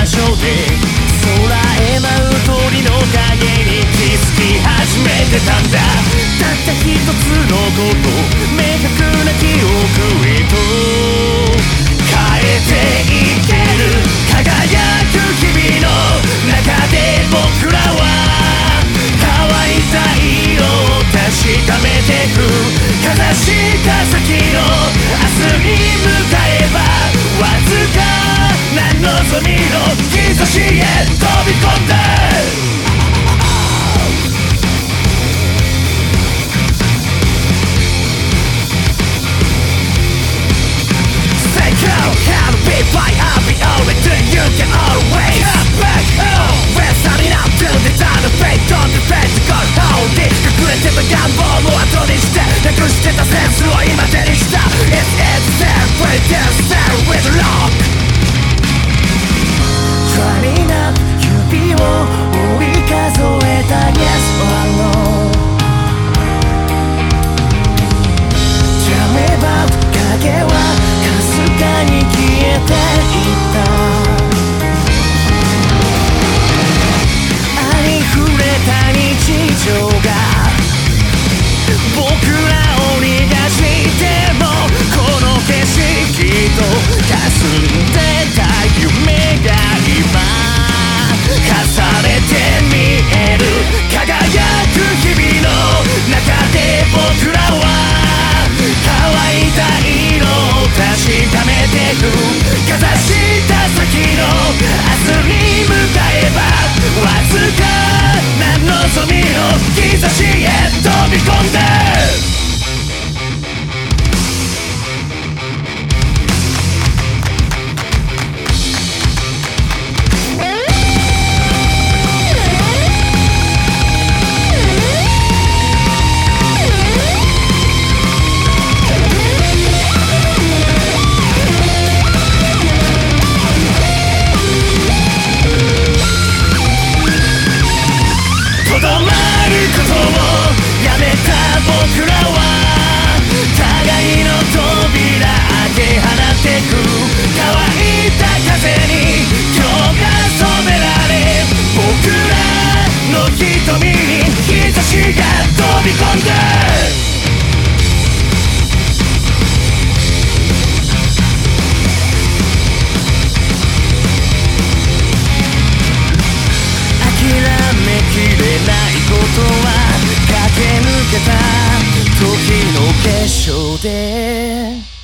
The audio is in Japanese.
場所で空へ舞う鳥の影に気づき始めてたんだ。たった一つのこと明確な記憶へと変えていける。輝く日々の中で僕らは乾いた色を確かめてく。かざした先の明日に向かえばわずかな望みの兆しへ飛び込んで時の結晶で